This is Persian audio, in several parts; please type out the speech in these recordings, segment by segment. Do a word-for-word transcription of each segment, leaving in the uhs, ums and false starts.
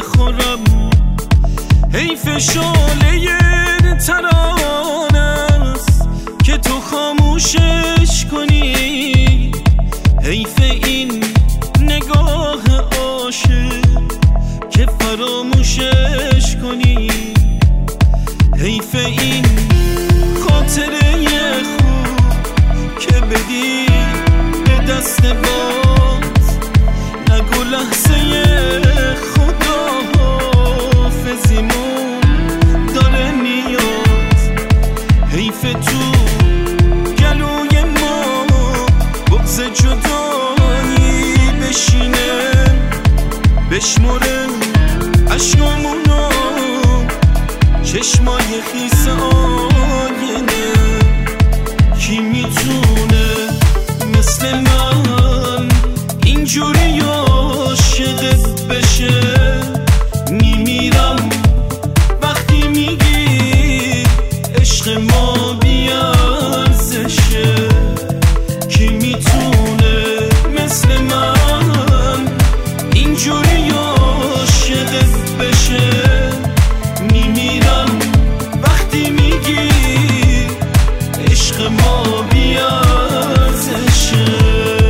بخورم. حیف شعله ترانه است که تو خاموشش کنی، حیف این نگاه عاشق که فراموشش کنی، حیف این خاطره خوب که بدی به دست باد. نگو لحظه خدا حافظیمون داره میاد، حیف تو گلوی ما بغض جدایی بشینه، بشمره عشقامونو چشمای خیس آینه. کی میتونه مثل من اینجوری عاشقت بشه؟ میمیرم وقتی میگی عشق ما بیارزشه. کی میتونه مثل من اینجوری عاشقت بشه؟ میمیرم وقتی میگی عشق ما بیارزشه.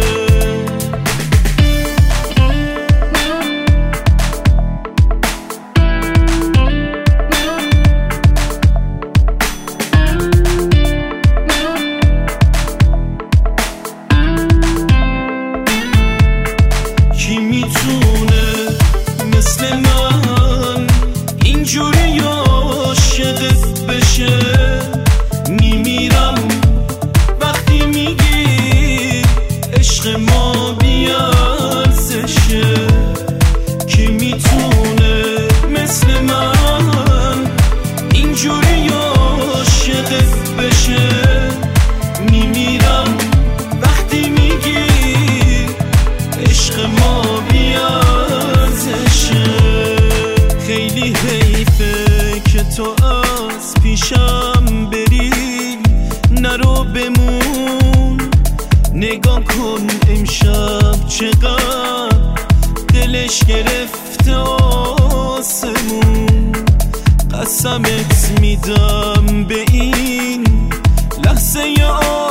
کی میتونه مثل من اینجوری عاشقت بشه؟ میمیرم وقتی میگی عشق ما بیارزشه. کی میتونه مثل من اینجوری عاشقت بشه؟ میمیرم وقتی میگی عشق ما بیارزشه. خیلی حیفه که تو از پیشم بری، نرو بمون. نگاه کن امشب چقدر دلش گرفته آسمون. قسمت میدم به این لحظه